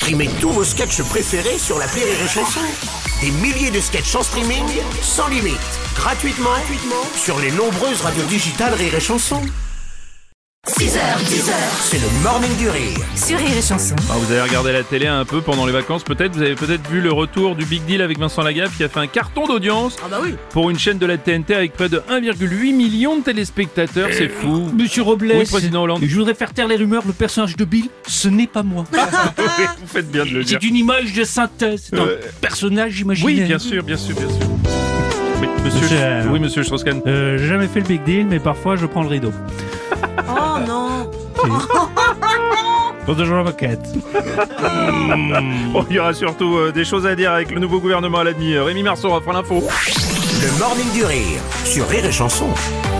Streamez tous vos sketchs préférés sur l'appli Rire et Chanson. Des milliers de sketchs en streaming, sans limite, gratuitement sur les nombreuses radios digitales Rire et Chanson. 6h10, c'est le Morning du Rire. Sur Rire et Chanson. Vous avez regardé la télé un peu pendant les vacances, peut-être. Vous avez peut-être vu le retour du Big Deal avec Vincent Lagaffe qui a fait un carton d'audience pour une chaîne de la TNT avec près de 1,8 million de téléspectateurs. C'est fou. Monsieur Robles, Oui, président Hollande. je voudrais faire taire les rumeurs. Le personnage de Bill, ce n'est pas moi. Vous faites bien de le dire. C'est une image de synthèse. C'est un personnage imaginaire. Oui, bien sûr. Oui, monsieur Strauss-Kahn. J'ai jamais fait le big deal, mais parfois je prends le rideau. Oh non. Pour de jouer la moquette. Il y aura surtout des choses à dire avec le nouveau gouvernement à la demi. Rémi Marceau refera l'info. Le Morning du Rire sur Rire et Chanson.